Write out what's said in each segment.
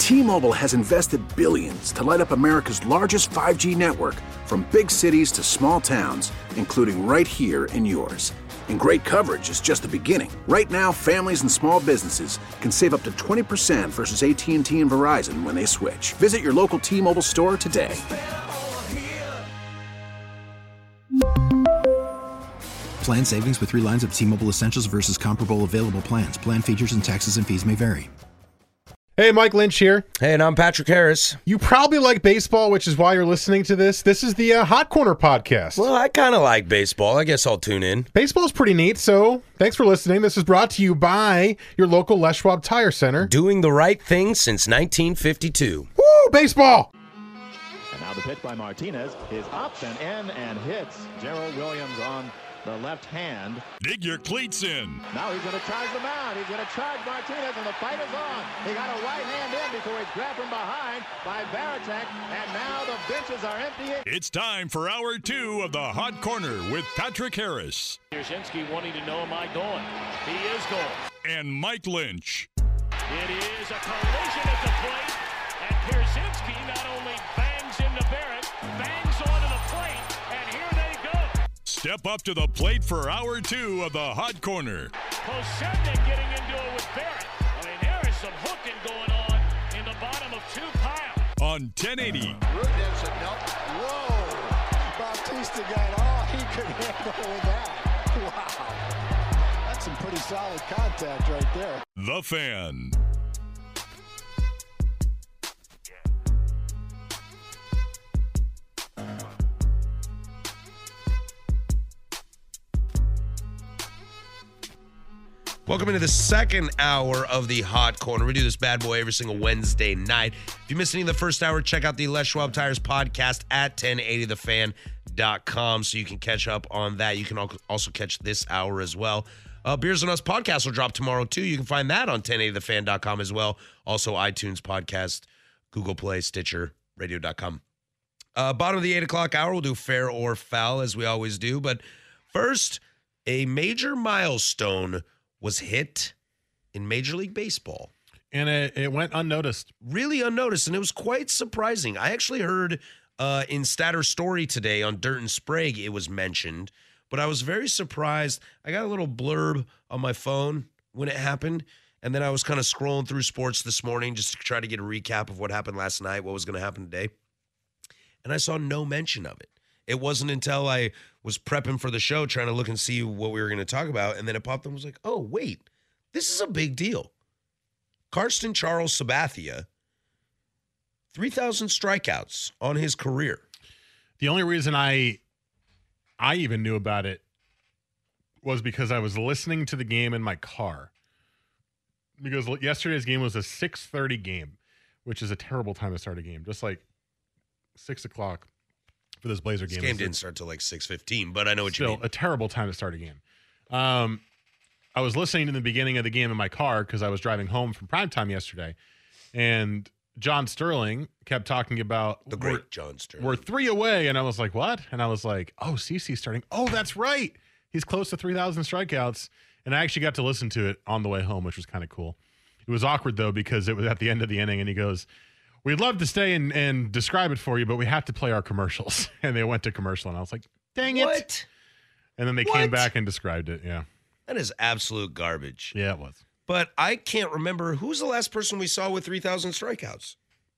T-Mobile has invested billions to light up America's largest 5G network, from big cities to small towns, including right here in yours. And great coverage is just the beginning. Right now, families and small businesses can save up to 20% versus AT&T and Verizon when they switch. Visit your local T-Mobile store today. Plan savings with 3 lines of T-Mobile Essentials versus comparable available plans. Plan features and taxes and fees may vary. Hey, Mike Lynch here. Hey, and I'm Patrick Harris. You probably like baseball, which is why you're listening to this. This is the Hot Corner podcast. Well, I kind of like baseball. I guess I'll tune in. Baseball's pretty neat, so thanks for listening. This is brought to you by your local Les Schwab Tire Center. Doing the right thing since 1952. Woo, baseball! And now the pitch by Martinez is up and in and hits Gerald Williams on the left hand. Dig your cleats in. Now he's going to charge the mound. He's going to charge Martinez, and the fight is on. He got a right hand in before he's grabbed from behind by Varitek, and now the benches are empty. It's time for hour 2 of the Hot Corner with Patrick Harris. Pierzynski wanting to know, am I going? He is going. And Mike Lynch. It is a collision at the plate, and Pierzynski not only bangs into Barrett, bangs onto the plate, and here they go. Step up to the plate for hour 2 of the Hot Corner. Posebnik getting into it with Barrett. I mean, there is some hooking going on in the bottom of 2 piles. On 1080. Rudin said, nope. Whoa. Bautista got all he could handle with that. Wow. That's some pretty solid contact right there. The Fan. Welcome into the second hour of the Hot Corner. We do this bad boy every single Wednesday night. If you missed any of the first hour, check out the Les Schwab Tires podcast at 1080thefan.com so you can catch up on that. You can also catch this hour as well. Beers on Us podcast will drop tomorrow, too. You can find that on 1080thefan.com as well. Also, iTunes podcast, Google Play, Stitcher, radio.com. Bottom of the 8 o'clock hour, we'll do Fair or Foul, as we always do. But first, a major milestone was hit in Major League Baseball. And it went unnoticed. Really unnoticed, and it was quite surprising. I actually heard in Statter Story today on Dirt and Sprague it was mentioned, but I was very surprised. I got a little blurb on my phone when it happened, and then I was kind of scrolling through sports this morning just to try to get a recap of what happened last night, what was going to happen today, and I saw no mention of it. It wasn't until I was prepping for the show, trying to look and see what we were going to talk about, and then it popped up and was like, oh, wait, this is a big deal. Karsten Charles Sabathia, 3,000 strikeouts on his career. The only reason I even knew about it was because I was listening to the game in my car. Because yesterday's game was a 6:30 game, which is a terrible time to start a game. Just like 6 o'clock. For this Blazer game. This game didn't start till like 6:15, but I know what you mean. Still a terrible time to start a game. I was listening to the beginning of the game in my car because I was driving home from primetime yesterday, and John Sterling kept talking about the great John Sterling. We're 3 away, and I was like, what? And I was like, oh, CC's starting. Oh, that's right. He's close to 3,000 strikeouts, and I actually got to listen to it on the way home, which was kind of cool. It was awkward, though, because it was at the end of the inning, and he goes, we'd love to stay and describe it for you, but we have to play our commercials. And they went to commercial, and I was like, dang it. What? And then they came back and described it, yeah. That is absolute garbage. Yeah, it was. But I can't remember, who's the last person we saw with 3,000 strikeouts?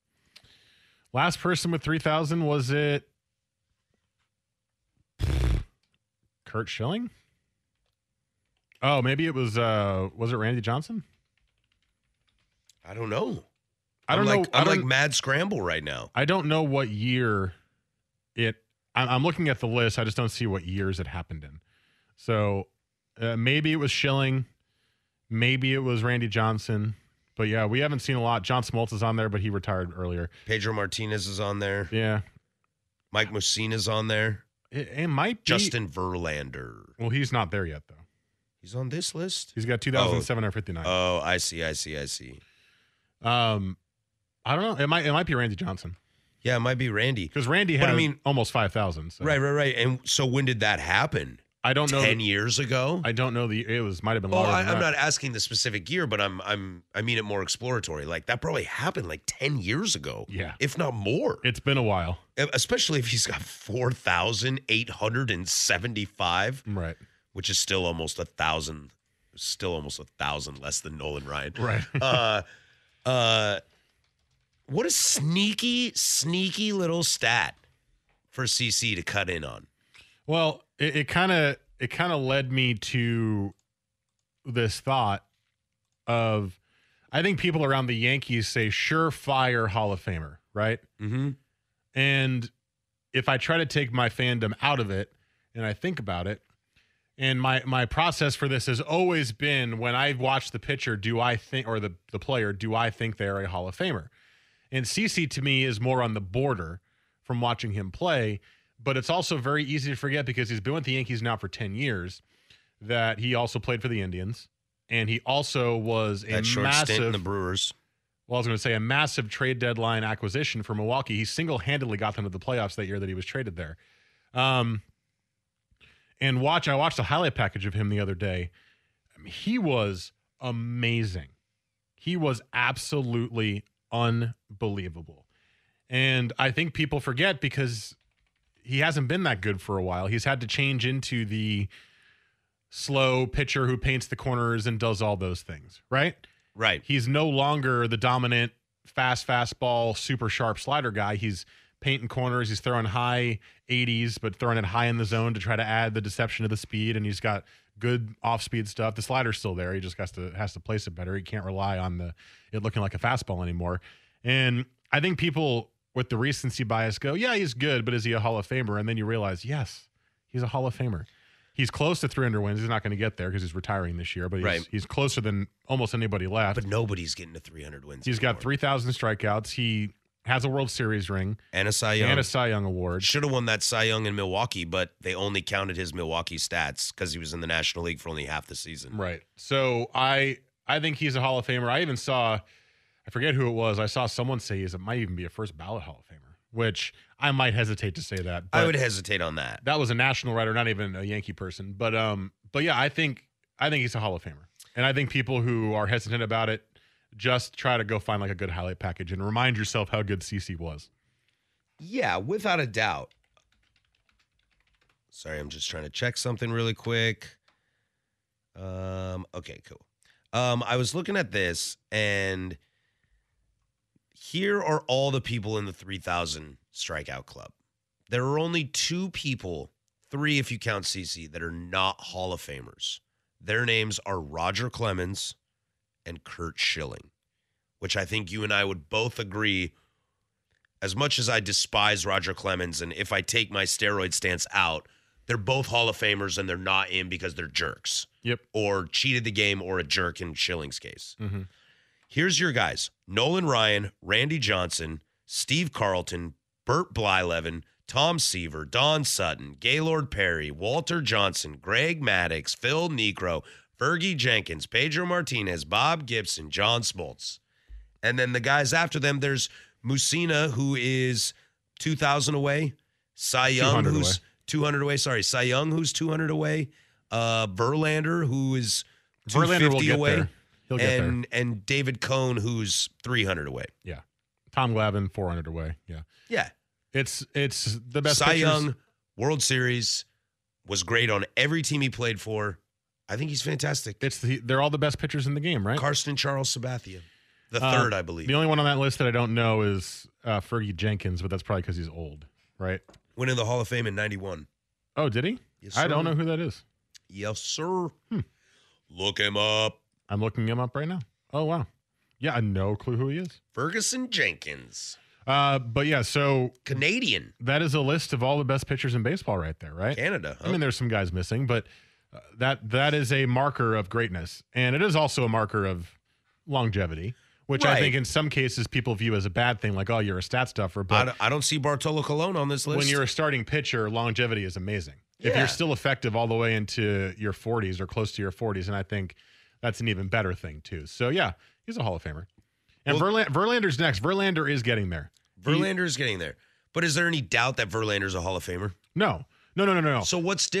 Last person with 3,000, was it Curt Schilling? Oh, maybe it was it Randy Johnson? I don't know. I'm like mad scramble right now. I don't know what year I'm looking at the list. I just don't see what years it happened in. So maybe it was Schilling. Maybe it was Randy Johnson. But yeah, we haven't seen a lot. John Smoltz is on there, but he retired earlier. Pedro Martinez is on there. Yeah. Mike Mussina's on there. It might be. Justin Verlander. Well, he's not there yet, though. He's on this list? He's got 2,759. Oh, I see. I don't know. It might be Randy Johnson. Yeah, it might be Randy. Because Randy had almost 5,000. So. Right. And so when did that happen? I don't know. 10 years ago? I don't know might have been Well, longer than I'm that. not asking the specific year, but I mean it more exploratory. Like that probably happened like 10 years ago. Yeah. If not more. It's been a while. Especially if he's got 4,875. Right. Which is still almost 1,000. Still almost 1,000 less than Nolan Ryan. Right. What a sneaky little stat for CC to cut in on. Well, it kind of led me to this thought of, I think people around the Yankees say surefire Hall of Famer, right? Mm-hmm. And if I try to take my fandom out of it and I think about it, and my process for this has always been, when I've watched the pitcher, do I think, or the player, do I think they're a Hall of Famer? And CC to me is more on the border from watching him play, but it's also very easy to forget because he's been with the Yankees now for 10 years, that he also played for the Indians, and he also was a short stint in massive the Brewers. Well, I was going to say a massive trade deadline acquisition for Milwaukee. He single-handedly got them to the playoffs that year that he was traded there. And I watched a highlight package of him the other day. I mean, he was amazing. He was absolutely unbelievable. And I think people forget because he hasn't been that good for a while. He's had to change into the slow pitcher who paints the corners and does all those things, right? Right. He's no longer the dominant fastball, super sharp slider guy. He's painting corners. He's throwing high 80s, but throwing it high in the zone to try to add the deception of the speed. And he's got good off-speed stuff. The slider's still there. He just has to place it better. He can't rely on it looking like a fastball anymore. And I think people with the recency bias go, yeah, he's good, but is he a Hall of Famer? And then you realize, yes, he's a Hall of Famer. He's close to 300 wins. He's not going to get there because he's retiring this year, but he's closer than almost anybody left. But nobody's getting to 300 wins. He's got 3,000 strikeouts. He has a World Series ring. And a Cy Young Award. Should have won that Cy Young in Milwaukee, but they only counted his Milwaukee stats because he was in the National League for only half the season. Right. So I think he's a Hall of Famer. I even saw, I forget who it was, I saw someone say it might even be a first ballot Hall of Famer, which I might hesitate to say that. I would hesitate on that. That was a national writer, not even a Yankee person. But yeah, I think he's a Hall of Famer. And I think people who are hesitant about it, just try to go find like a good highlight package and remind yourself how good CC was. Yeah, without a doubt. Sorry, I'm just trying to check something really quick. Okay, cool. I was looking at this, and here are all the people in the 3,000 strikeout club. There are only 2 people, 3 if you count CC, that are not Hall of Famers. Their names are Roger Clemens and Curt Schilling, which I think you and I would both agree, as much as I despise Roger Clemens, and if I take my steroid stance out, they're both Hall of Famers and they're not in because they're jerks. Yep. Or cheated the game or a jerk in Schilling's case. Mm-hmm. Here's your guys: Nolan Ryan, Randy Johnson, Steve Carlton, Bert Blyleven, Tom Seaver, Don Sutton, Gaylord Perry, Walter Johnson, Greg Maddux, Phil Niekro, Fergie Jenkins, Pedro Martinez, Bob Gibson, John Smoltz. And then the guys after them, there's Mussina, who is 2,000 away. Cy Young, who's 200 away. Sorry, Cy Young, who's 200 away. Verlander, who is 250 away. There. He'll get there. And David Cohn, who's 300 away. Yeah. Tom Glavine, 400 away. Yeah. Yeah. It's the best Cy pitchers. Young, World Series, was great on every team he played for. I think he's fantastic. They're all the best pitchers in the game, right? Carsten Charles Sabathia, the third, I believe. The only one on that list that I don't know is Fergie Jenkins, but that's probably because he's old, right? Went in the Hall of Fame in 91. Oh, did he? Yes, sir. I don't know who that is. Yes, sir. Look him up. I'm looking him up right now. Oh, wow. Yeah, no clue who he is. Ferguson Jenkins. But yeah, so Canadian. That is a list of all the best pitchers in baseball right there, right? Canada. Huh? I mean, there's some guys missing, but that is a marker of greatness. And it is also a marker of longevity, which I think in some cases people view as a bad thing, like, oh, you're a stat stuffer. But I don't see Bartolo Colon on this list. When you're a starting pitcher, longevity is amazing. Yeah. If you're still effective all the way into your 40s or close to your 40s, and I think that's an even better thing, too. So, yeah, he's a Hall of Famer. And Verlander's next. Verlander is getting there. Verlander is getting there. But is there any doubt that Verlander's a Hall of Famer? No. So what's different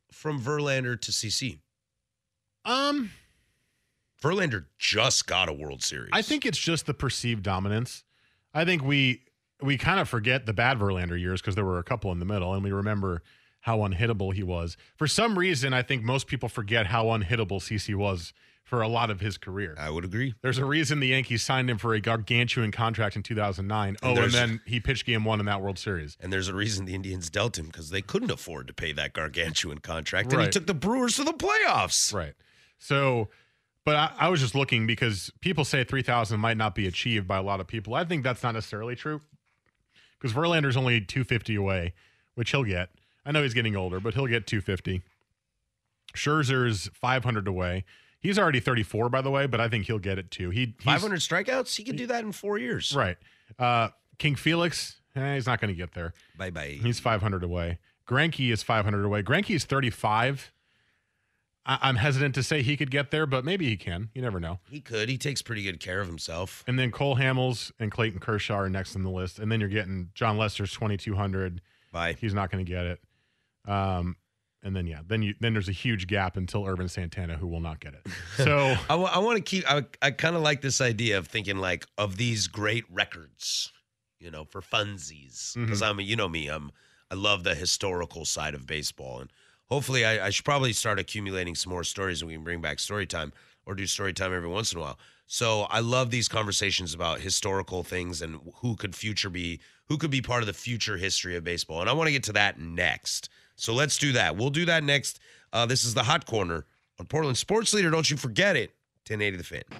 from Verlander to CC? Um, Verlander just got a World Series. I think it's just the perceived dominance. I think we kind of forget the bad Verlander years because there were a couple in the middle, and we remember how unhittable he was. For some reason, I think most people forget how unhittable CC was for a lot of his career. I would agree. There's a reason the Yankees signed him for a gargantuan contract in 2009. And then he pitched Game 1 in that World Series. And there's a reason the Indians dealt him, because they couldn't afford to pay that gargantuan contract. And Right. he took the Brewers to the playoffs. Right. So, but I was just looking because people say 3,000 might not be achieved by a lot of people. I think that's not necessarily true because Verlander's only 250 away, which he'll get. I know he's getting older, but he'll get 250. Scherzer's 500 away. He's already 34, by the way, but I think he'll get it too. He's 500 strikeouts? He could do that in 4 years. Right. King Felix, he's not going to get there. Bye-bye. He's 500 away. Greinke is 500 away. Greinke's 35. I'm hesitant to say he could get there, but maybe he can. You never know. He could. He takes pretty good care of himself. And then Cole Hamels and Clayton Kershaw are next on the list. And then you're getting John Lester's 2,200. Bye. He's not going to get it. And then, then there's a huge gap until Urban Santana, who will not get it. So I want to keep, I kind of like this idea of thinking like of these great records, for funsies. Because you know me, I love the historical side of baseball. And hopefully I should probably start accumulating some more stories and we can bring back story time or do story time every once in a while. So I love these conversations about historical things and who could be part of the future history of baseball. And I want to get to that next. So let's do that. We'll do that next. This is the Hot Corner on Portland Sports Leader. Don't you forget it. 1080 The Fan.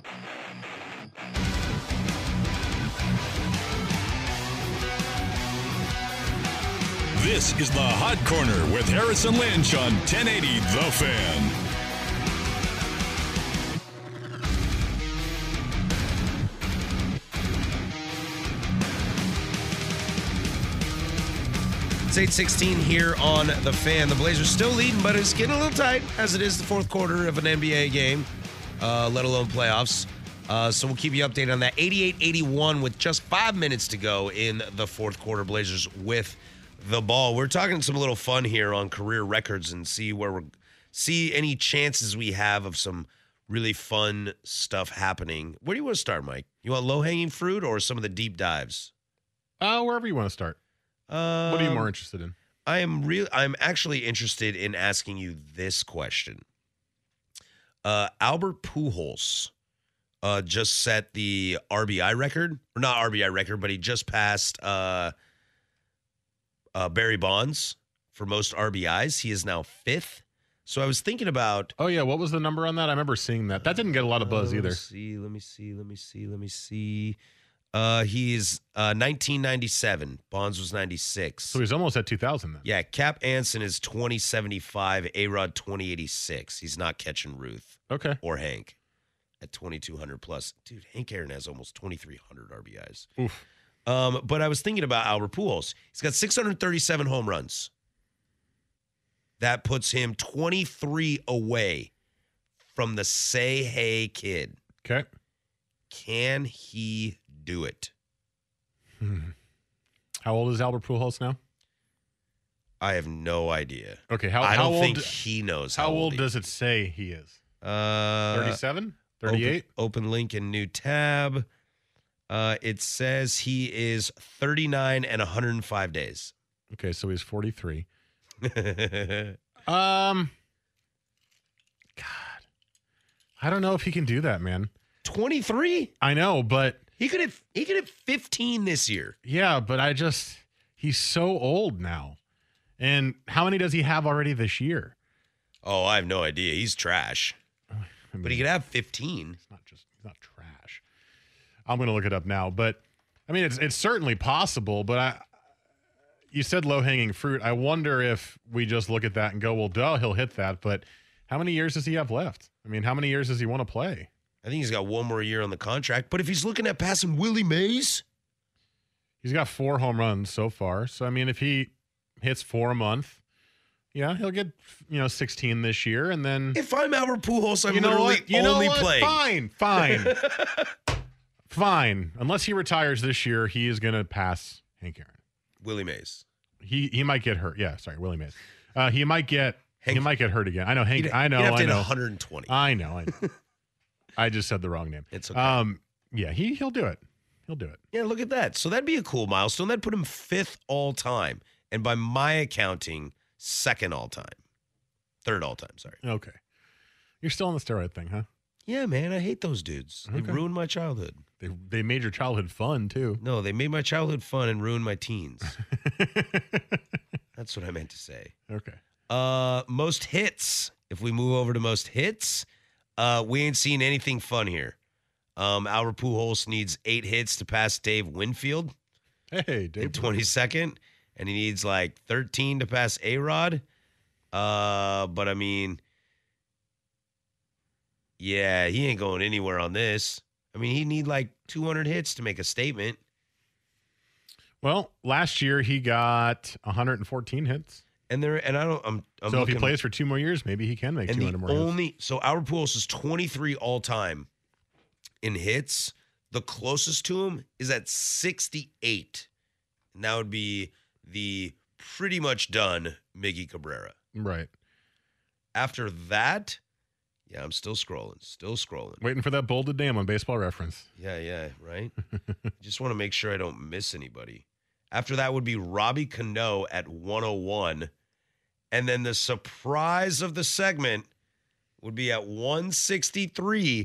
This is the Hot Corner with Harrison Lynch on 1080 The Fan. It's 8:16 here on The Fan. The Blazers still leading, but it's getting a little tight, as it is the fourth quarter of an NBA game, let alone playoffs. So we'll keep you updated on that. 88-81 with just 5 minutes to go in the fourth quarter. Blazers with the ball. We're talking some little fun here on career records and see any chances we have of some really fun stuff happening. Where do you want to start, Mike? You want low-hanging fruit or some of the deep dives? Wherever you want to start. What are you more interested in? I'm actually interested in asking you this question. Albert Pujols just set the RBI record, or not RBI record, but he just passed Barry Bonds for most RBIs. He is now 5th. So I was thinking about. Oh yeah, what was the number on that? I remember seeing that. That didn't get a lot of buzz either. Let me see. He's 1997. Bonds was 96. So he's almost at 2000 then. Yeah, Cap Anson is 2075. A-Rod 2086. He's not catching Ruth. Okay. Or Hank at 2200 plus. Dude, Hank Aaron has almost 2300 RBIs. Oof. But I was thinking about Albert Pujols. He's got 637 home runs. That puts him 23 away from the Say Hey Kid. Okay. Can he do it? How old is Albert Pujols now? I have no idea. Okay, I don't old think he knows how old does it say he is? 37? 38? Open link in new tab. It says he is 39 and 105 days. Okay, so he's 43. God, I don't know if he can do that, man. 23? I know, but he could have 15 this year. Yeah, but he's so old now. And how many does he have already this year? Oh, I have no idea. He's trash. But he could have 15. He's not trash. I'm going to look it up now, but I mean it's certainly possible, but you said low-hanging fruit. I wonder if we just look at that and go, well, duh, he'll hit that, but how many years does he have left? I mean, how many years does he want to play? I think he's got one more year on the contract. But if he's looking at passing Willie Mays, he's got 4 home runs so far. So, I mean, if he hits 4 a month, yeah, he'll get, 16 this year. And then if I'm Albert Pujols, I'm literally only playing. Fine. Unless he retires this year, he is going to pass Hank Aaron. Willie Mays. He might get hurt. Yeah, sorry, Willie Mays. He might get He might get hurt again. I know, Hank. He'd I know. have to I hit know. 120. I know. I just said the wrong name. It's okay. Yeah, he'll do it. He'll do it. Yeah, look at that. So that'd be a cool milestone. That'd put him 5th all time, and by my accounting, 2nd all time, 3rd all time. Sorry. Okay. You're still on the steroid thing, huh? Yeah, man, I hate those dudes. They Okay. ruined my childhood. They made your childhood fun too. No, they made my childhood fun and ruined my teens. That's what I meant to say. Okay. Most hits. If we move over to most hits, we ain't seen anything fun here. Albert Pujols needs 8 hits to pass Dave Winfield Hey, Dave. in 22nd, and he needs like 13 to pass A-Rod. But I mean, yeah, he ain't going anywhere on this. I mean, he need like 200 hits to make a statement. Well, last year he got 114 hits. And I'm So looking, if he plays for 2 more years, maybe he can make and 200 more hits. so Albert Pujols is 23 all time in hits. The closest to him is at 68. And that would be the pretty much done Miggy Cabrera. Right. After that, yeah, I'm still scrolling. Waiting for that bolded name on Baseball Reference. Yeah, right? Just want to make sure I don't miss anybody. After that would be Robbie Cano at 101. And then the surprise of the segment would be at 163,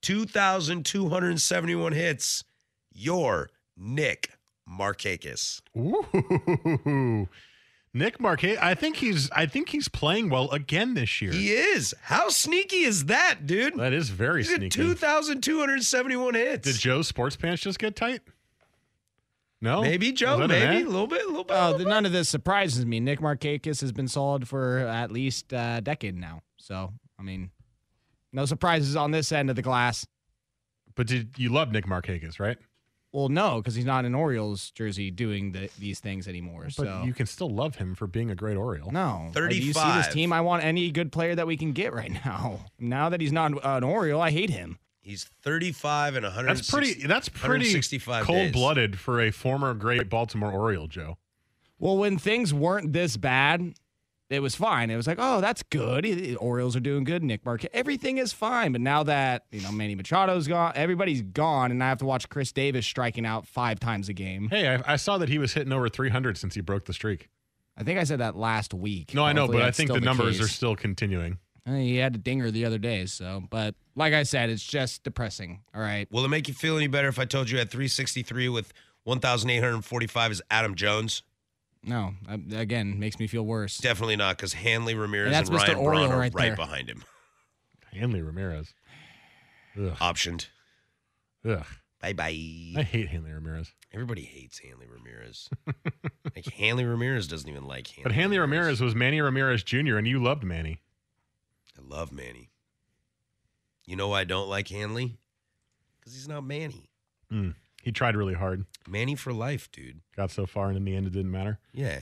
2,271 hits, your Nick Markakis. Ooh. Nick Marquez, I think he's playing well again this year. He is. How sneaky is that, dude? That is very He's got sneaky. 2,271 hits. Did Joe's sports pants just get tight? No? Maybe, Joe. Was that an Maybe. ad? A little bit. None of this surprises me. Nick Markakis has been solid for at least a decade now. So, I mean, no surprises on this end of the glass. But you love Nick Markakis, right? Well, no, because he's not in Orioles jersey doing these things anymore. But So you can still love him for being a great Oriole. no, 35. Do you see this team? I want any good player that we can get right now. Now that he's not an Oriole, I hate him. He's 35 and 160. That's pretty 165 cold-blooded for a former great Baltimore Oriole, Joe. Well, when things weren't this bad, it was fine. It was like, oh, that's good. The Orioles are doing good. Nick Markakis, everything is fine. But now that Manny Machado's gone, everybody's gone, and I have to watch Chris Davis striking out 5 times a game. Hey, I saw that he was hitting over 300 since he broke the streak. I think I said that last week. No, I know, Hopefully but I that's think still the numbers case. are still continuing. He had a dinger the other day, but like I said, it's just depressing. All right. Will it make you feel any better if I told you at 363 with 1,845 is Adam Jones? No, again, makes me feel worse. Definitely not, because Hanley Ramirez And and, that's Mr. Ryan Oriole Braun are right right there. behind him. Hanley Ramirez. Ugh. Optioned. Ugh. Bye-bye. I hate Hanley Ramirez. Everybody hates Hanley Ramirez. Like, Hanley Ramirez doesn't even like Hanley But Hanley Ramirez was Manny Ramirez Jr., and you loved Manny. I love Manny. You know why I don't like Hanley? Because he's not Manny. He tried really hard. Manny for life, dude. Got so far, and in the end, it didn't matter. Yeah.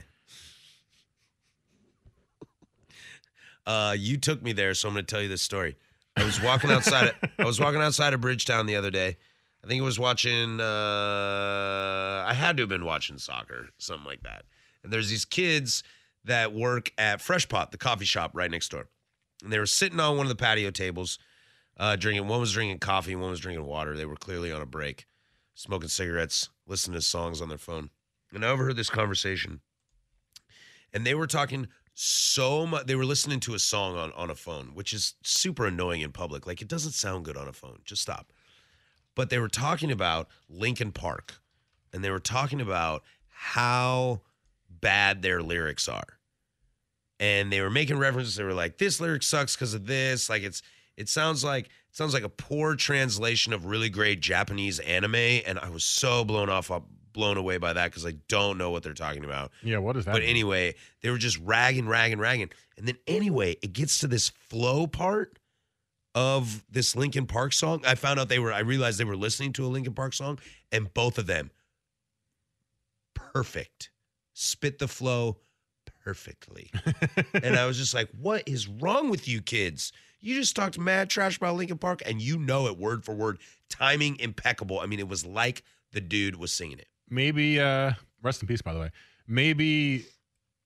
You took me there, so I'm going to tell you this story. I was walking outside. Of Bridgetown the other day. I think I was watching. I had to have been watching soccer, something like that. And there's these kids that work at Fresh Pot, the coffee shop right next door, and they were sitting on one of the patio tables, drinking. One was drinking coffee, and one was drinking water. They were clearly on a break, smoking cigarettes, listening to songs on their phone. And I overheard this conversation, and they were talking so much. They were listening to a song on a phone, which is super annoying in public. Like, it doesn't sound good on a phone. Just stop. But they were talking about Linkin Park, and they were talking about how bad their lyrics are. And they were making references. They were like, this lyric sucks because of this. Like, it sounds like a poor translation of really great Japanese anime. And I was so blown blown away by that because I don't know what they're talking about. Yeah, what is that? But anyway, they were just ragging. And then anyway, it gets to this flow part of this Linkin Park song. I realized they were listening to a Linkin Park song, and both of them, perfect. Spit the flow perfectly. And I was just like, what is wrong with you kids? You just talked mad trash about Linkin Park, and you know it word for word. Timing impeccable. I mean, it was like the dude was singing it. Maybe, rest in peace, by the way. Maybe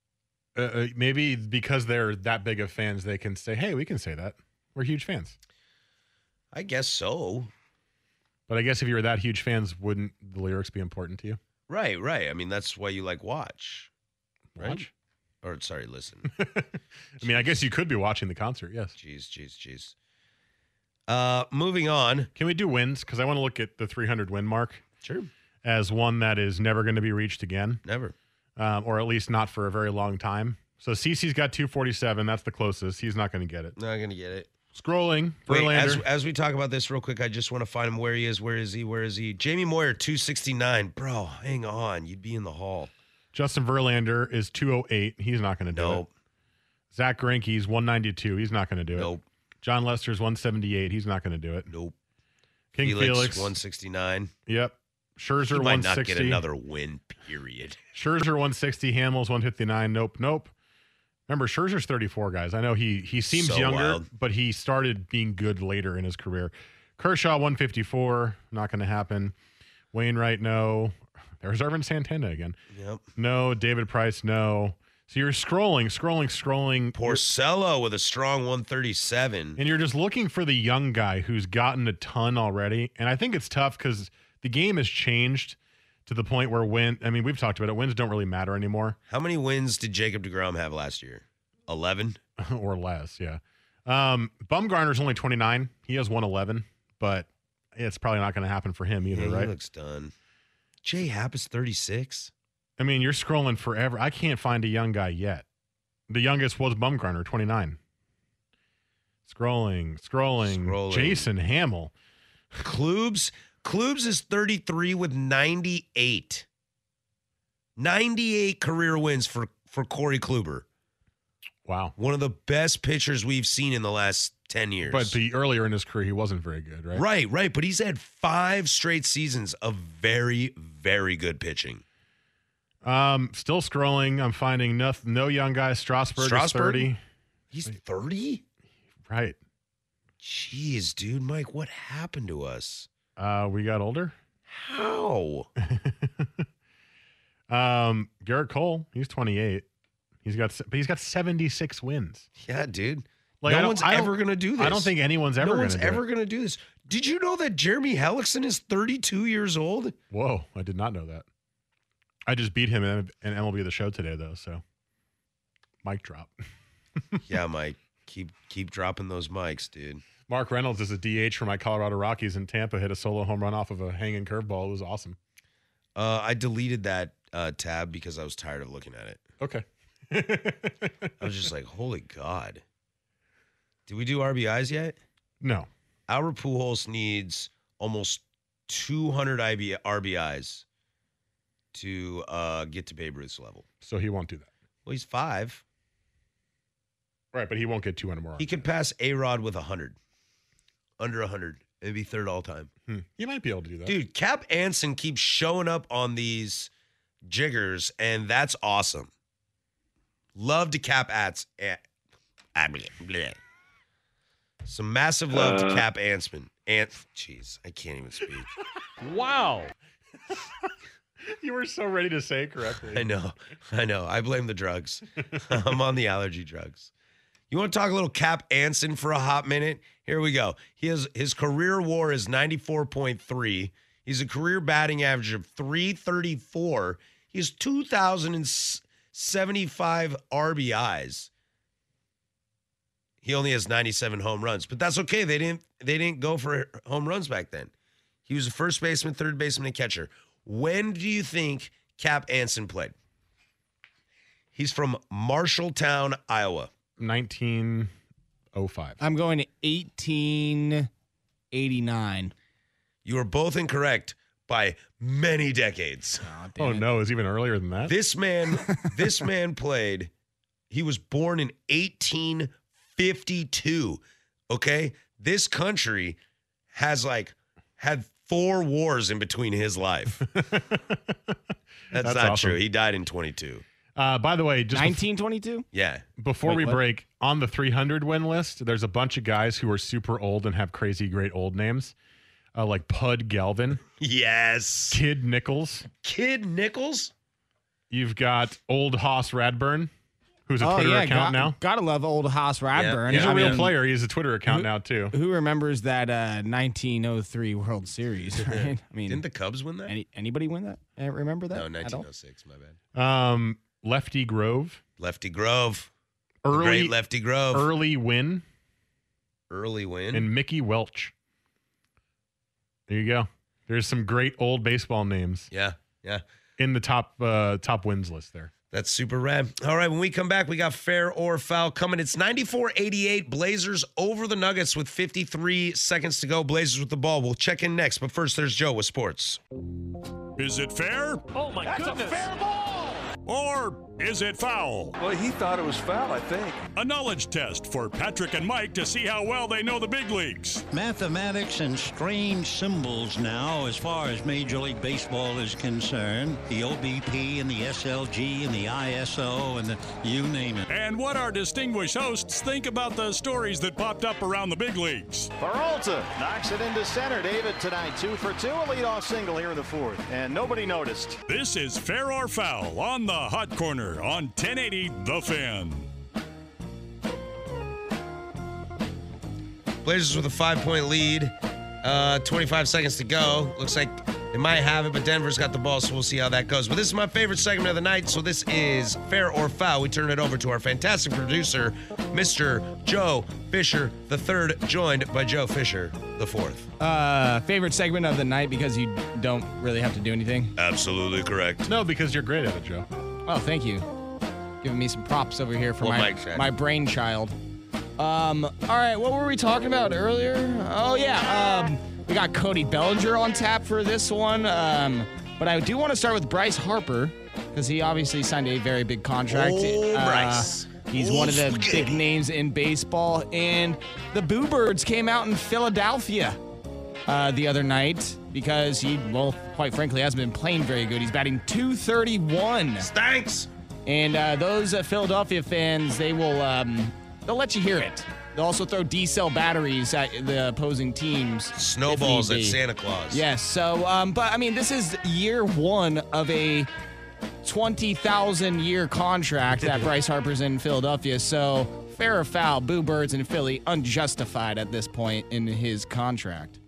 Maybe because they're that big of fans, they can say, hey, we can say that. We're huge fans. I guess so. But I guess if you were that huge fans, wouldn't the lyrics be important to you? Right. I mean, that's why you like watch. Right? Watch? Or, sorry, listen. I mean, I guess you could be watching the concert, yes. Jeez. Moving on. Can we do wins? Because I want to look at the 300 win mark. Sure. As one that is never going to be reached again. Never. Or at least not for a very long time. So CeCe's got 247. That's the closest. He's not going to get it. Not going to get it. Scrolling. Wait, Verlander. as we talk about this real quick, I just want to find him where he is. Where is he? Jamie Moyer, 269. Bro, hang on. You'd be in the hall. Justin Verlander is 208. He's not going to do it. Zach Greinke's 192. He's not going to do it. Nope. John Lester's 178. He's not going to do it. Nope. King Felix 169. Yep. Scherzer He might 160. not get another win, period. Scherzer 160. Hamels 159. Nope. Remember, Scherzer's 34, guys. I know he seems So younger, wild. but he started being good later in his career. Kershaw 154. Not going to happen. Wainwright, no. There's Ervin Santana again. Yep. No. David Price, no. So you're scrolling. Porcello with a strong 137. And you're just looking for the young guy who's gotten a ton already. And I think it's tough because the game has changed to the point where we've talked about it. Wins don't really matter anymore. How many wins did Jacob deGrom have last year? 11? Or less, yeah. Bumgarner's only 29. He has 111, but it's probably not going to happen for him either, right? He looks done. Jay Happ is 36. I mean, you're scrolling forever. I can't find a young guy yet. The youngest was Bumgarner, 29. Scrolling. Jason Hamill. Klubs is 33 with 98. 98 career wins for Corey Kluber. Wow. One of the best pitchers we've seen in the last 10 years. But earlier in his career, he wasn't very good, right? Right. But he's had 5 straight seasons of very, very good pitching. Still scrolling. I'm finding no young guys. Strasburg is 30. He's 30? Right. Jeez, dude. Mike, what happened to us? We got older. How? Garrett Cole, he's 28. He's got 76 wins. Yeah, dude. Like, no one's ever going to do this. I don't think anyone's ever going to do it. No one's ever going to do this. Did you know that Jeremy Hellickson is 32 years old? Whoa, I did not know that. I just beat him in MLB The Show today, though, so mic drop. Yeah, Mike. Keep dropping those mics, dude. Mark Reynolds is a DH for my Colorado Rockies in Tampa. Hit a solo home run off of a hanging curveball. It was awesome. I deleted that tab because I was tired of looking at it. Okay. I was just like, holy God. Did we do RBIs yet? No. Albert Pujols needs almost 200 RBIs to get to Babe Ruth's level. So he won't do that. Well, he's 5. Right, but he won't get 200 more. He could pass A-Rod with 100. Under 100. It'd be third all time. He might be able to do that. Dude, Cap Anson keeps showing up on these jiggers, and that's awesome. Love to Cap Some massive love to Cap Ansman. Jeez, I can't even speak. Wow. You were so ready to say it correctly. I know. I blame the drugs. I'm on the allergy drugs. You want to talk a little Cap Anson for a hot minute? Here we go. His career WAR is 94.3. He's a career batting average of 334. He has 2,075 RBIs. He only has 97 home runs, but that's okay. They didn't go for home runs back then. He was a first baseman, third baseman, and catcher. When do you think Cap Anson played? He's from Marshalltown, Iowa. 1905. I'm going to 1889. You are both incorrect by many decades. Oh no, it's even earlier than that. This man played. He was born in 1852. Okay? This country has had 4 wars in between his life. That's not awesome. true. He died in 22. By the way, just 1922? Yeah. before Wait, we what? break, on the 300 win list, there's a bunch of guys who are super old and have crazy great old names, like Pud Galvin, Yes. Kid Nichols. Kid Nichols? You've got Old Hoss Radburn, who's a Twitter account now. Gotta love old Haas Radburn. He's a real player. He has a Twitter account now, too. Who remembers that 1903 World Series, right? I mean, didn't the Cubs win that? Anybody win that? Remember that? No, 1906, my bad. Lefty Grove. Lefty Grove. Great Lefty Grove. Early Win. And Mickey Welch. There you go. There's some great old baseball names. Yeah. In the top wins list there. That's super rad. All right, when we come back, we got Fair or Foul coming. It's 94-88. Blazers over the Nuggets with 53 seconds to go. Blazers with the ball. We'll check in next, but first, there's Joe with sports. Is it fair? Oh, my goodness. That's a fair ball. Or is it foul? Well, he thought it was foul, I think. A knowledge test for Patrick and Mike to see how well they know the big leagues. Mathematics and strange symbols now as far as Major League Baseball is concerned. The OBP and the SLG and the ISO and the you name it. And what our distinguished hosts think about the stories that popped up around the big leagues. Peralta knocks it into center. David tonight 2 for 2. A leadoff single here in the fourth. And nobody noticed. This is Fair or Foul on the Hot Corner on 1080 The Fan. Blazers with a 5-point lead. 25 seconds to go. Looks like they might have it, but Denver's got the ball, so we'll see how that goes. But this is my favorite segment of the night, so this is Fair or Foul. We turn it over to our fantastic producer, Mr. Joe Fisher III, joined by Joe Fisher IV. Favorite segment of the night because you don't really have to do anything? Absolutely correct. No, because you're great at it, Joe. Oh, thank you. Giving me some props over here for my brainchild. All right, what were we talking about earlier? Oh, yeah. We got Cody Bellinger on tap for this one. But I do want to start with Bryce Harper because he obviously signed a very big contract. Bryce. He's one of the big names in baseball. And the Boo Birds came out in Philadelphia the other night because he, well, quite frankly, hasn't been playing very good. He's batting .231. Stinks. And those Philadelphia fans, they'll let you hear it. They'll also throw D-cell batteries at the opposing teams. Snowballs at Santa Claus. Yes. So, but I mean, this is year one of a 20,000-year contract that Bryce Harper's in Philadelphia. So, fair or foul, Boo Birds in Philly, unjustified at this point in his contract.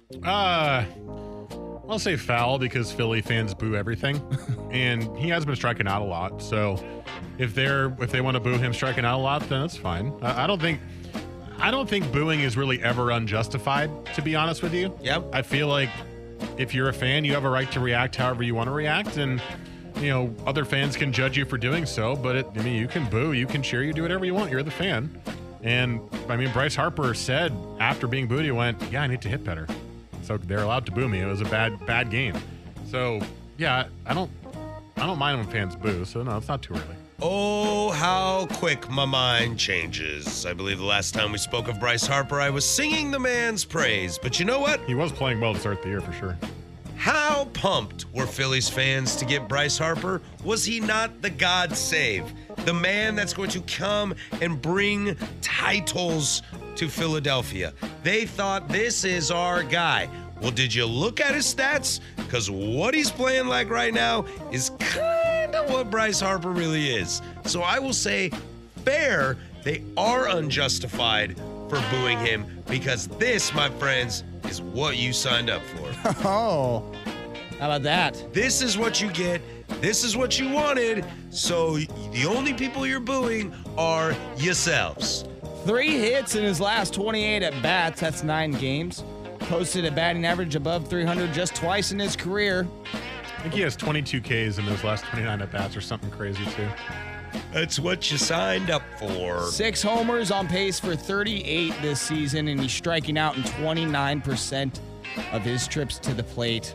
I'll say foul because Philly fans boo everything, and he has been striking out a lot. So if they want to boo him striking out a lot, then that's fine. I don't think booing is really ever unjustified, to be honest with you. Yep. I feel like if you're a fan, you have a right to react however you want to react, and other fans can judge you for doing so. But you can boo, you can cheer, you do whatever you want. You're the fan, and Bryce Harper said after being booed, he went, "Yeah, I need to hit better." So they're allowed to boo me. It was a bad game. So yeah, I don't mind when fans boo. So no, it's not too early. Oh, how quick my mind changes. I believe the last time we spoke of Bryce Harper, I was singing the man's praise. But you know what? He was playing well to start the year for sure. How pumped were Phillies fans to get Bryce Harper? Was he not the God save? The man that's going to come and bring titles to Philadelphia. They thought, this is our guy. Well, did you look at his stats? Because what he's playing like right now is kind of what Bryce Harper really is. So I will say, fair, they are unjustified for booing him because this, my friends, is what you signed up for. Oh, how about that? This is what you get. This is what you wanted. So the only people you're booing are yourselves. 3 hits in his last 28 at-bats. That's 9 games. Posted a batting average above 300 just twice in his career. I think he has 22 Ks in those last 29 at-bats or something crazy, too. That's what you signed up for. 6 homers, on pace for 38 this season, and he's striking out in 29% of his trips to the plate.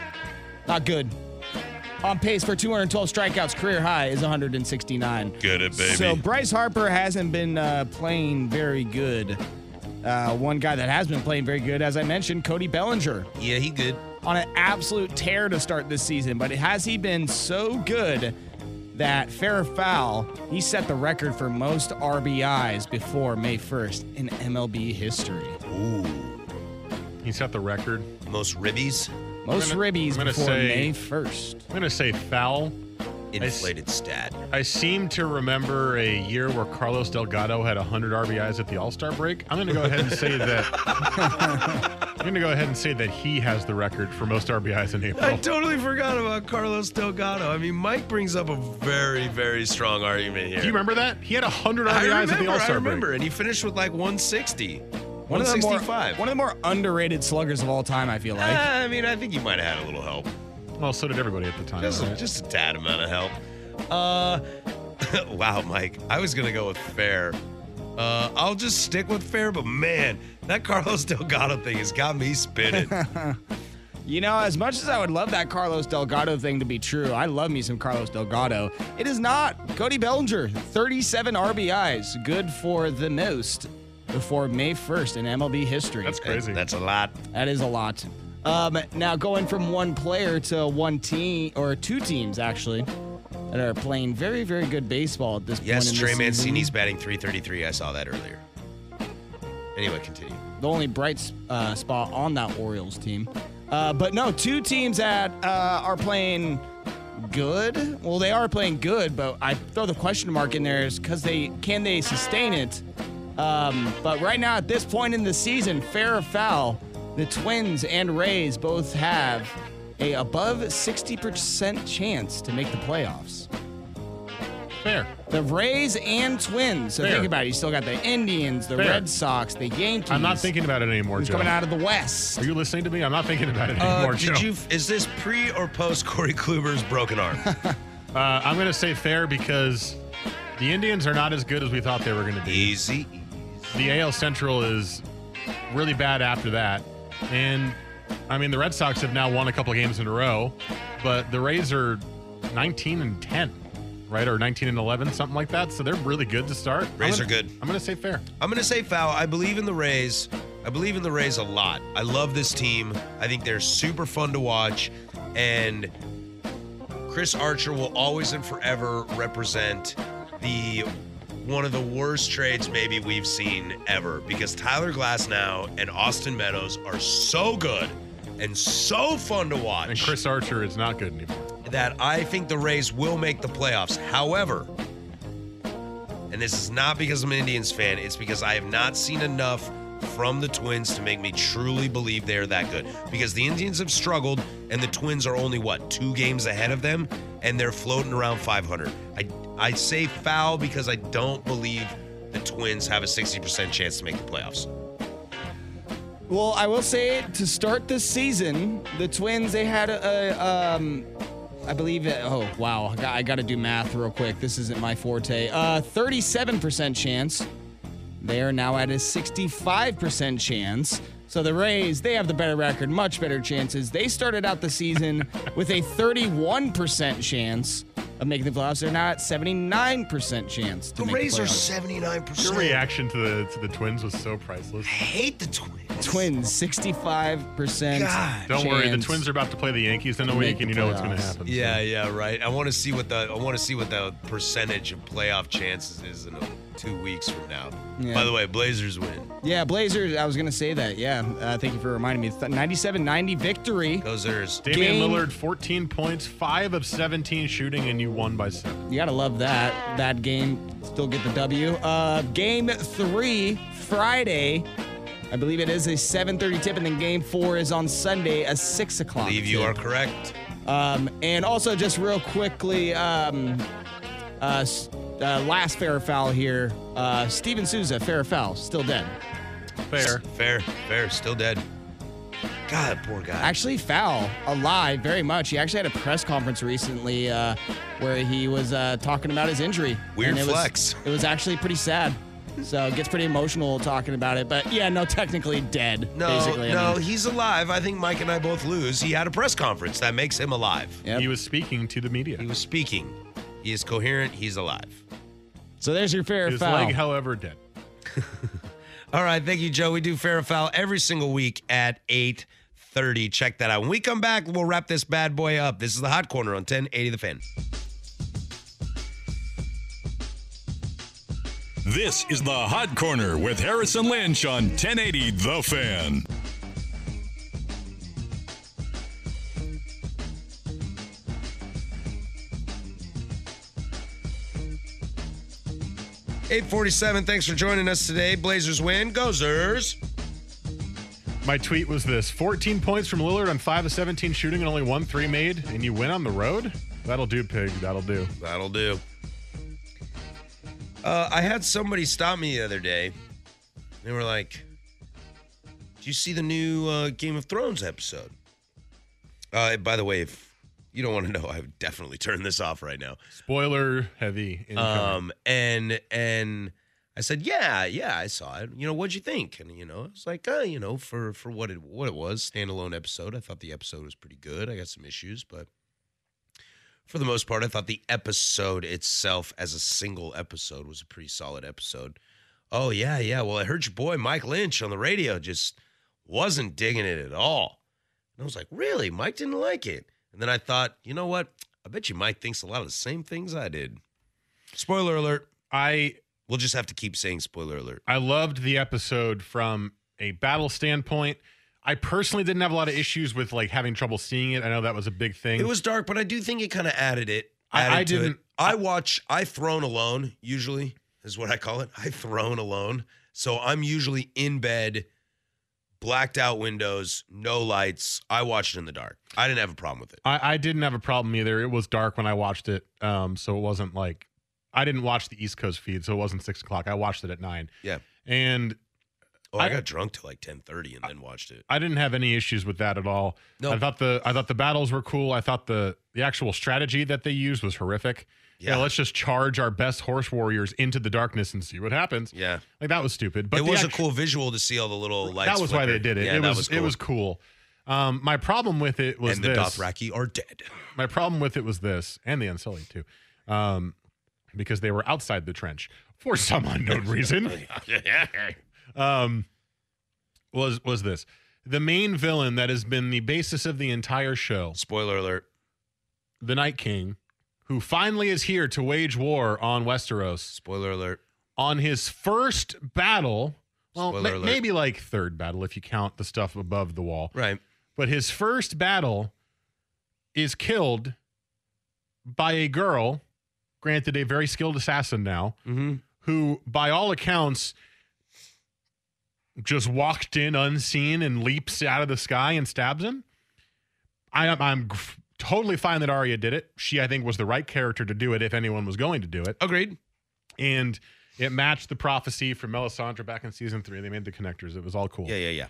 Not good. On pace for 212 strikeouts, career high is 169. Get it, baby. So Bryce Harper hasn't been playing very good. One guy that has been playing very good, as I mentioned, Cody Bellinger. Yeah, he good. On an absolute tear to start this season, but has he been so good that fair or foul, he set the record for most RBIs before May 1st in MLB history. Ooh. He set the record. Most ribbies? Most ribbies before May 1st. I'm going to say foul. inflated stat. I seem to remember a year where Carlos Delgado had 100 RBIs at the All-Star break. I'm going to go ahead and say that he has the record for most RBIs in April. I totally forgot about Carlos Delgado. I mean, Mike brings up a very, very strong argument here. Do you remember that? He had 100 RBIs at the All-Star break. I remember, and he finished with like 160. One of 165. One of the more underrated sluggers of all time, I feel like. I mean, I think he might have had a little help. Well, so did everybody at the time. Just a tad amount of help. Wow, Mike. I was going to go with fair. I'll just stick with fair, but man, that Carlos Delgado thing has got me spinning. You know, as much as I would love that Carlos Delgado thing to be true, I love me some Carlos Delgado. It is not. Cody Bellinger, 37 RBIs, good for the most before May 1st in MLB history. That's crazy. That's a lot. That is a lot. Now going from one player to one team, or two teams actually, that are playing very, very good baseball at this point in the season. Yes, Trey Mancini's batting .333. I saw that earlier. Anyway, continue. The only bright spot on that Orioles team. But no, two teams that are playing good. Well, they are playing good, but I throw the question mark in there is because can they sustain it? But right now, at this point in the season, fair or foul, the Twins and Rays both have a above 60% chance to make the playoffs. Fair. The Rays and Twins. So think about it. You still got the Indians, the Red Sox, the Yankees. I'm not thinking about it anymore, Who's Joe. coming out of the West? Are you listening to me? I'm not thinking about it anymore, Joe. Is this pre or post Corey Kluber's broken arm? I'm going to say fair because the Indians are not as good as we thought they were going to be. Easy. The AL Central is really bad after that. And, I mean, the Red Sox have now won a couple of games in a row, but the Rays are 19-10, right? Or 19-11, something like that. So they're really good to start. Rays are good. I'm going to say fair. I'm going to say foul. I believe in the Rays. I believe in the Rays a lot. I love this team. I think they're super fun to watch. And Chris Archer will always and forever represent one of the worst trades maybe we've seen ever, because Tyler Glasnow and Austin Meadows are so good and so fun to watch. And Chris Archer is not good anymore. That I think the Rays will make the playoffs. However, and this is not because I'm an Indians fan, it's because I have not seen enough from the Twins to make me truly believe they're that good. Because the Indians have struggled, and the Twins are only, 2 games ahead of them, and they're floating around 500. I say foul because I don't believe the Twins have a 60% chance to make the playoffs. Well, I will say to start this season, the Twins, they had I believe oh, wow. I got to do math real quick. This isn't my forte. 37% chance. They are now at a 65% chance. So the Rays, they have the better record, much better chances. They started out the season with a 31% chance of making the playoffs. They're now at 79% chance to the make Rays the are playoffs. 79%. Your reaction to the Twins was so priceless. I hate the Twins. Twins, 65%. God. Don't worry, the Twins are about to play the Yankees in a week, and you know what's going to happen. Yeah, right. I want to see what the percentage of playoff chances is in 2 weeks from now. Yeah. By the way, Blazers win. Yeah, Blazers. I was going to say that. Yeah. Thank you for reminding me. 97-90 victory. Blazers. Damian Lillard, 14 points, 5 of 17 shooting, and you won by 7. You got to love that. That game. Still get the W. Game 3, Friday. I believe it is a 7:30 tip, and then Game 4 is on Sunday, a 6 o'clock. I believe you are correct. And also, just real quickly, last fair or foul here. Steven Souza, fair or foul, still dead. Fair. Still dead. God, poor guy. Actually, foul, alive, very much. He actually had a press conference recently where he was talking about his injury. Weird and flex. It was actually pretty sad. So it gets pretty emotional talking about it. But yeah, no, technically dead. Basically. He's alive. I think Mike and I both lose. He had a press conference. That makes him alive. Yep. He was speaking to the media. He was speaking. He is coherent. He's alive. So there's your fair or His foul. leg, however, dead. All right. Thank you, Joe. We do fair or foul every single week at 8:30. Check that out. When we come back, we'll wrap this bad boy up. This is the Hot Corner on 1080 The Fan. This is the Hot Corner with Harrison Lynch on 1080 The Fan. 8:47. Thanks for joining us today. Blazers win. Gozers. My tweet was this: 14 points from Lillard on 5 of 17 shooting and only 1 3 made, and you win on the road? That'll do, Pig. That'll do. That'll do. I had somebody stop me the other day. They were like, "Did you see the new Game of Thrones episode?" By the way, if you don't want to know, I would definitely turn this off right now. Spoiler heavy. And I said, yeah, I saw it. What'd you think? And I was like, for what it was, standalone episode. I thought the episode was pretty good. I got some issues, but for the most part, I thought the episode itself as a single episode was a pretty solid episode. Oh, yeah. Well, I heard your boy Mike Lynch on the radio just wasn't digging it at all. And I was like, really? Mike didn't like it? And then I thought, you know what? I bet you Mike thinks a lot of the same things I did. Spoiler alert. We'll just have to keep saying spoiler alert. I loved the episode from a battle standpoint. I personally didn't have a lot of issues with having trouble seeing it. I know that was a big thing. It was dark, but I do think it kind of added it. I didn't. I throne alone, usually, is what I call it. I throne alone. So I'm usually in bed, blacked out windows, no lights. I watched it in the dark. I didn't have a problem with it. I didn't have a problem either. It was dark when I watched it. So it wasn't I didn't watch the East Coast feed, so it wasn't 6 o'clock. I watched it at 9. Yeah. And I got drunk till 10:30 and then watched it. I didn't have any issues with that at all. No. I thought the battles were cool. I thought the actual strategy that they used was horrific. Yeah. Let's just charge our best horse warriors into the darkness and see what happens. Yeah. That was stupid. But it was a cool visual to see all the little lights. That was flicker. why they did it. Yeah, It was cool. My problem with it was and the Dothraki are dead. My problem with it was this, and the Unsullied too, because they were outside the trench for some unknown reason. Was this the main villain that has been the basis of the entire show? Spoiler alert: the Night King, who finally is here to wage war on Westeros. Spoiler alert: on his first battle. Well, maybe third battle if you count the stuff above the wall. Right. But his first battle is killed by a girl, granted a very skilled assassin now, who, by all accounts, just walked in unseen and leaps out of the sky and stabs him. I'm totally fine that Arya did it. She, I think, was the right character to do it if anyone was going to do it. Agreed. And it matched the prophecy from Melisandre back in season 3. They made the connectors. It was all cool. Yeah.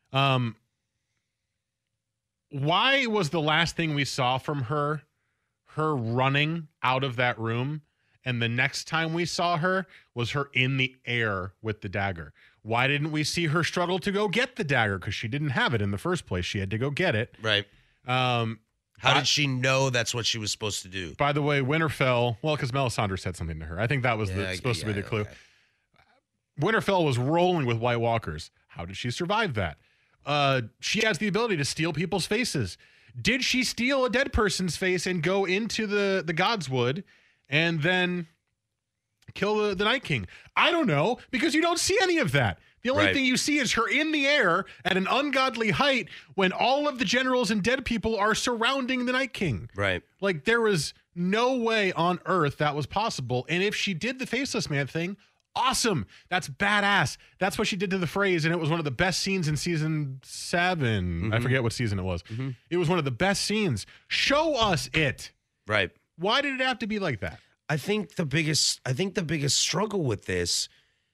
Why was the last thing we saw from her running out of that room, and the next time we saw her was her in the air with the dagger? Why didn't we see her struggle to go get the dagger? Because she didn't have it in the first place. She had to go get it. Right. How did she know that's what she was supposed to do? By the way, Winterfell, because Melisandre said something to her. I think that was supposed to be the clue. Okay. Winterfell was rolling with White Walkers. How did she survive that? She has the ability to steal people's faces. Did she steal a dead person's face and go into the Godswood and then kill the Night King? I don't know, because you don't see any of that. The only thing you see is her in the air at an ungodly height when all of the generals and dead people are surrounding the Night King. Right. There was no way on earth that was possible. And if she did the Faceless Man thing, awesome. That's badass. That's what she did to the phrase, and it was one of the best scenes in season 7. I forget what season it was. It was one of the best scenes. Show us it. Right. Why did it have to be like that? I think the biggest struggle with this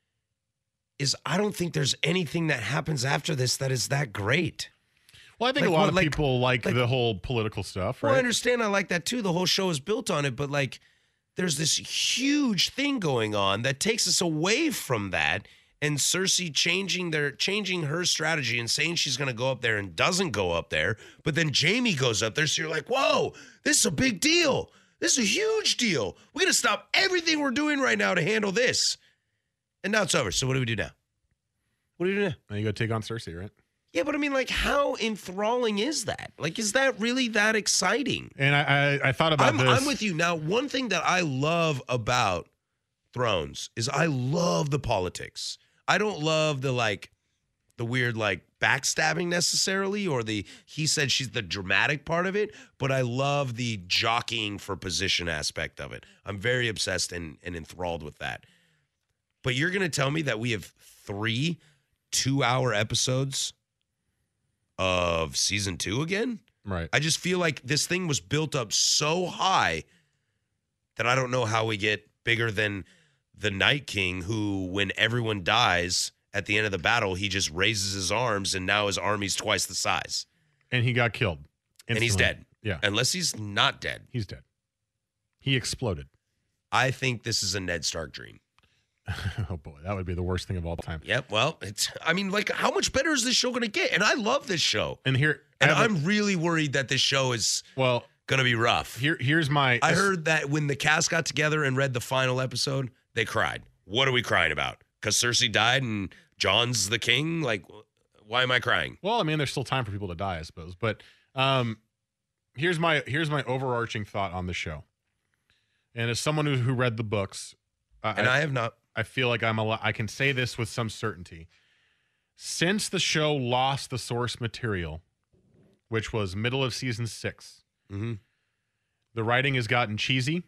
is I don't think there's anything that happens after this that is that great. Well, I think a lot of people like the whole political stuff, right? Well, I understand. I like that too. The whole show is built on it, but there's this huge thing going on that takes us away from that. And Cersei changing her strategy and saying she's going to go up there and doesn't go up there. But then Jaime goes up there. So you're like, whoa, this is a big deal. This is a huge deal. We're going to stop everything we're doing right now to handle this. And now it's over. So what do we do now? What do we do now? Now you go take on Cersei, right? Yeah, but I mean, how enthralling is that? Is that really that exciting? And I thought about this. I'm with you. Now, one thing that I love about Thrones is I love the politics. I don't love the weird backstabbing necessarily, or he said she's the dramatic part of it, but I love the jockeying for position aspect of it. I'm very obsessed and enthralled with that. But you're going to tell me that we have 3 2-hour episodes of season 2 again? Right. I just feel like this thing was built up so high that I don't know how we get bigger than the Night King, who, when everyone dies at the end of the battle, he just raises his arms, and now his army's twice the size. And he got killed. And he's dead. Yeah. Unless he's not dead. He's dead. He exploded. I think this is a Ned Stark dream. Oh, boy. That would be the worst thing of all time. Yep. Well, how much better is this show going to get? And I love this show. And I'm really worried that this show is going to be rough. Here's my... I heard that when the cast got together and read the final episode, they cried. What are we crying about? Because Cersei died and Jon's the king? Like, why am I crying? Well, I mean, there's still time for people to die, I suppose. But here's my overarching thought on the show. And as someone who read the books... I have not. I feel like I can say this with some certainty. Since the show lost the source material, which was middle of season 6, the writing has gotten cheesy.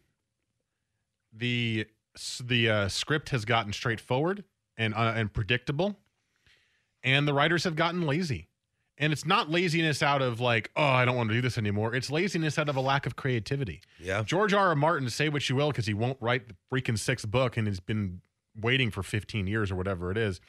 The script has gotten straightforward and predictable, and the writers have gotten lazy. And it's not laziness out of like, oh, I don't want to do this anymore. It's laziness out of a lack of creativity. Yeah. George R.R. Martin, say what you will, because he won't write the freaking 6th book and has been waiting for 15 years or whatever it is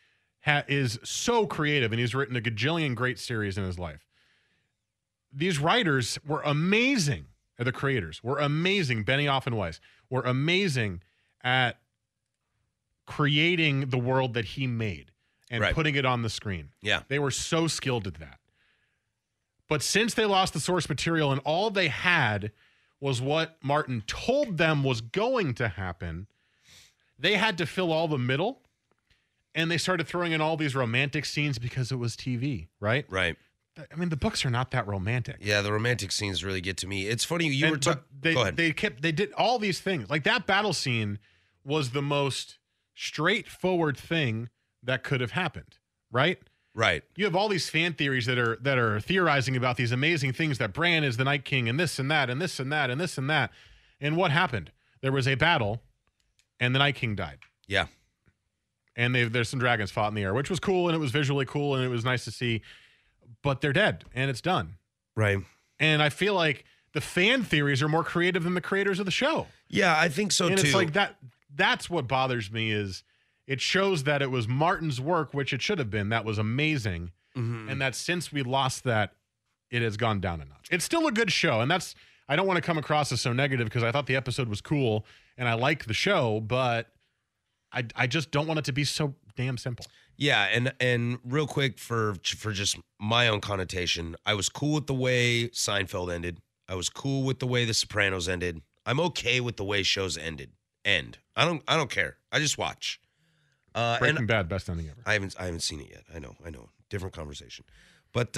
so creative, and he's written a gajillion great series in his life. These writers were amazing. The creators were amazing. Benioff and Weiss were amazing at creating the world that he made and putting it on the screen. Yeah. They were so skilled at that. But since they lost the source material and all they had was what Martin told them was going to happen, they had to fill all the middle, and they started throwing in all these romantic scenes because it was TV, right? Right. I mean, the books are not that romantic. Yeah, the romantic scenes really get to me. It's funny you were talking. Go ahead. They did all these things. Like that battle scene was the most straightforward thing that could have happened, right? Right. You have all these fan theories that are theorizing about these amazing things that Bran is the Night King and this and that and this and that and this and that. And what happened? There was a battle, and the Night King died. Yeah. And there's some dragons fought in the air, which was cool, and it was visually cool, and it was nice to see. But they're dead, and it's done. Right. And I feel like the fan theories are more creative than the creators of the show. Yeah, I think so, and too. It's like that's what bothers me is it shows that it was Martin's work, which it should have been, that was amazing, and that since we lost that, it has gone down a notch. It's still a good show, and I don't want to come across as so negative because I thought the episode was cool, and I like the show, but I just don't want it to be so damn simple. Yeah, and real quick for just my own connotation, I was cool with the way Seinfeld ended. I was cool with the way The Sopranos ended. I'm okay with the way shows end. I don't care. I just watch. Breaking Bad, best ending ever. I haven't seen it yet. I know. Different conversation. But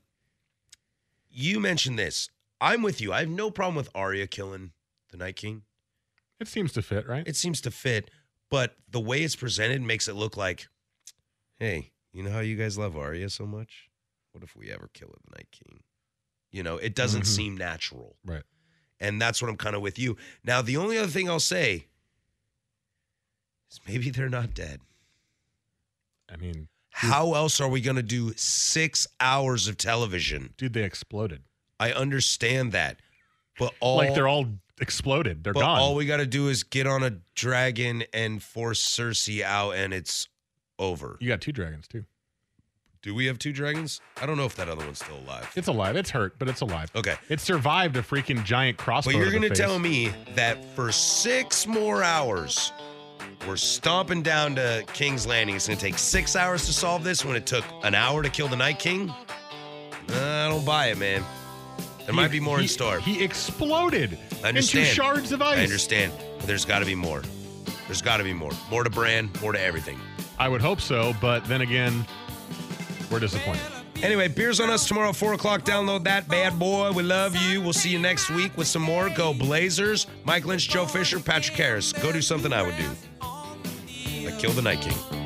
you mentioned this. I'm with you. I have no problem with Arya killing the Night King. It seems to fit, right? It seems to fit, but the way it's presented makes it look like, hey, you know how you guys love Arya so much? What if we ever kill the Night King? You know, it doesn't seem natural. Right. And that's what I'm kind of with you. Now, the only other thing I'll say is maybe they're not dead. I mean, how else are we going to do 6 hours of television? Dude, they exploded. I understand that. But they're all exploded. They're gone. All we got to do is get on a dragon and force Cersei out, and it's over. You got 2 dragons, too. Do we have 2 dragons? I don't know if that other one's still alive. It's alive. It's hurt, but it's alive. Okay. It survived a freaking giant crossbow. But you're going to tell me that for 6 more hours, we're stomping down to King's Landing. It's going to take 6 hours to solve this when it took an hour to kill the Night King? I don't buy it, man. There might be more in store. He exploded I understand. into shards of ice. I understand. But there's got to be more. There's got to be more. More to Bran, more to everything. I would hope so, but then again, we're disappointed. Anyway, Beers on Us tomorrow, 4 o'clock. Download that bad boy. We love you. We'll see you next week with some more. Go Blazers. Mike Lynch, Joe Fisher, Patrick Harris. Go do something I would do. Like kill the Night King.